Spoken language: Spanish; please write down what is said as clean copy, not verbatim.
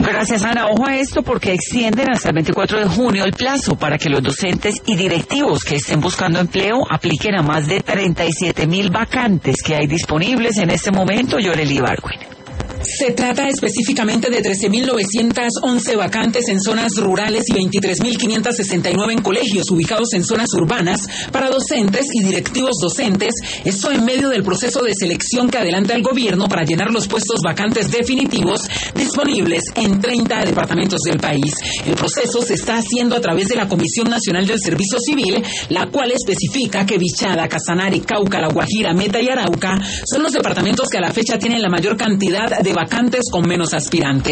Gracias, Ana. Ojo a esto porque extienden hasta el 24 de junio el plazo para que los docentes y directivos que estén buscando empleo apliquen a más de 37.000 vacantes que hay disponibles en este momento. Yoreli Ibargüen. Se trata específicamente de 13.911 vacantes en zonas rurales y 23.569 en colegios ubicados en zonas urbanas para docentes y directivos docentes, esto en medio del proceso de selección que adelanta el gobierno para llenar los puestos vacantes definitivos disponibles en 30 departamentos del país. El proceso se está haciendo a través de la Comisión Nacional del Servicio Civil, la cual especifica que Vichada, Casanare, Cauca, La Guajira, Meta y Arauca son los departamentos que a la fecha tienen la mayor cantidad de vacantes con menos aspirantes.